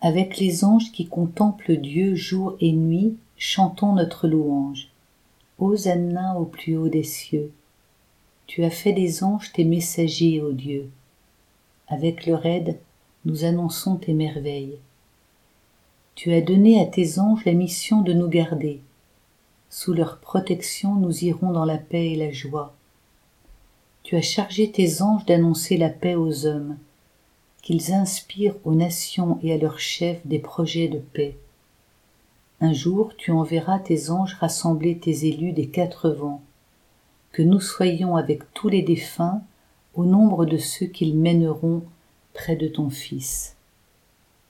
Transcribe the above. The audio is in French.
Avec les anges qui contemplent Dieu jour et nuit, chantons notre louange. Hosanna au plus haut des cieux. Tu as fait des anges tes messagers, ô Dieu. Avec leur aide, nous annonçons tes merveilles. Tu as donné à tes anges la mission de nous garder. Sous leur protection, nous irons dans la paix et la joie. Tu as chargé tes anges d'annoncer la paix aux hommes, qu'ils inspirent aux nations et à leurs chefs des projets de paix. Un jour, tu enverras tes anges rassembler tes élus des 4 vents, que nous soyons avec tous les défunts au nombre de ceux qu'ils mèneront près de ton Fils.